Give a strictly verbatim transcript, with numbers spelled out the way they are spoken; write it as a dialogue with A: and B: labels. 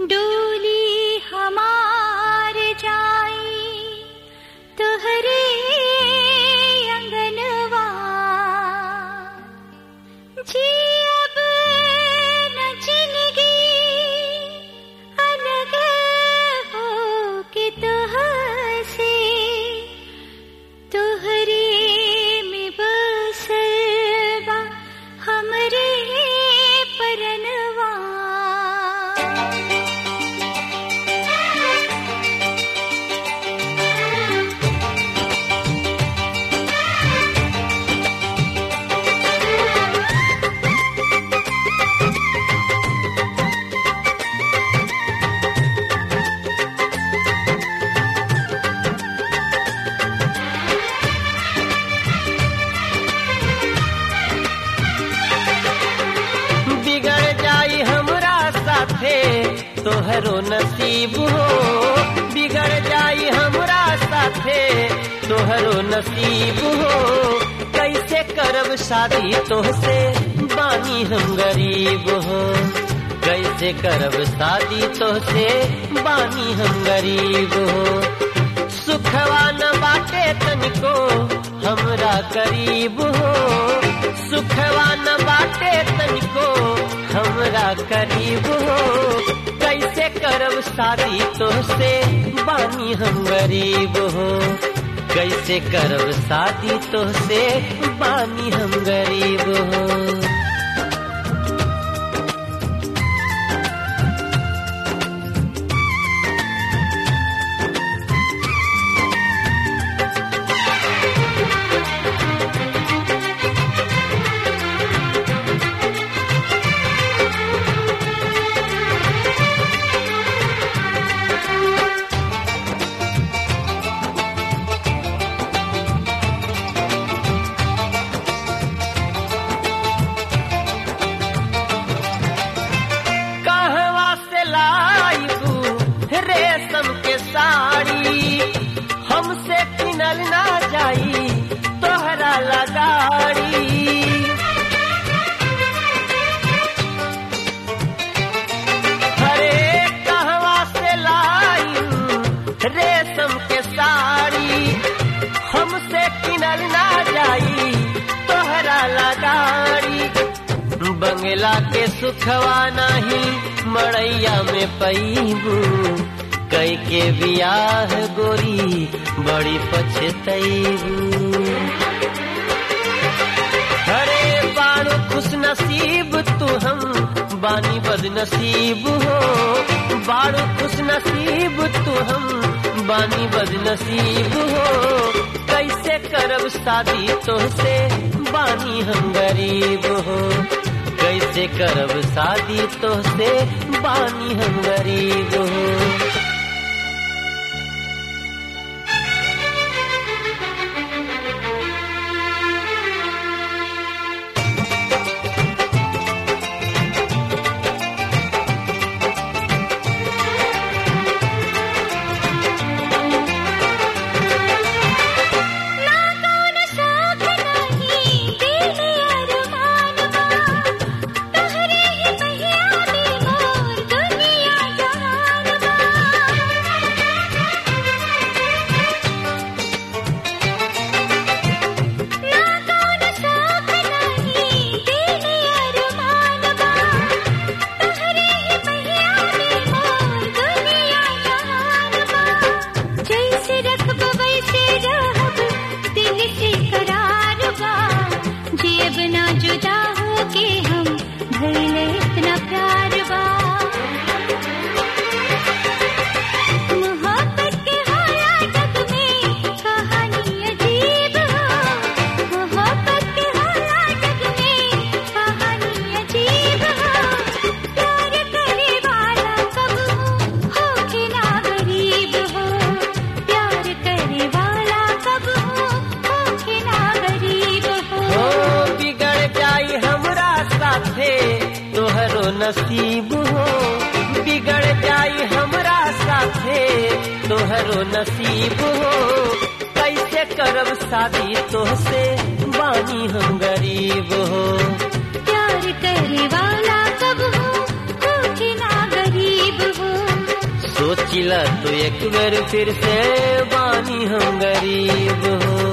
A: डोली हमार जाई तोहरे अंगनवा जी अब न जिंदगी अलग हो के तुहसे तोहरे में बसल बा हमरे परनवा।
B: तोहरो नसीब हो बिगड़ जाई हमरा साथे तोहरो नसीब हो कैसे करब शादी तोहसे बानी हम गरीब हो कैसे करब शादी तोहसे बानी हम गरीब हो सुखवा न बाटे तनिको हमरा करीब हो सुखवा न बाटे तनिको हमरा करीब हो कैसे करब शादी तोहसे बानी हम गरीब हो कैसे करब शादी तोहसे बानी हम गरीब हो। हमसे किनल ना जाई तोहरा लगाड़ी हरे कहवा से लाई रेशम के साड़ी हमसे किनल ना जाई तोहरा लगाड़ी बंगला के सुखवा नाही मड़ैया में पैबू कई के बियाह गोरी बड़ी पछतैबू हरे बारो खुश नसीब तू हम बानी बदनसीब हो बारो खुश नसीब तू हम बानी बदनसीब हो कैसे करब शादी तोहसे बानी हम गरीब हो कैसे करब शादी तोहसे बानी हम गरीब हो। नसीब हो बिगड़ जाई हमरा साथे तोहरो नसीब हो कैसे करब शादी तोहसे बानी हम गरीब हो
A: प्यार करे वाला कब हो, हो कि ना गरीब हो।
B: देखिला तो एक बेर फिर से बानी हम गरीब हो।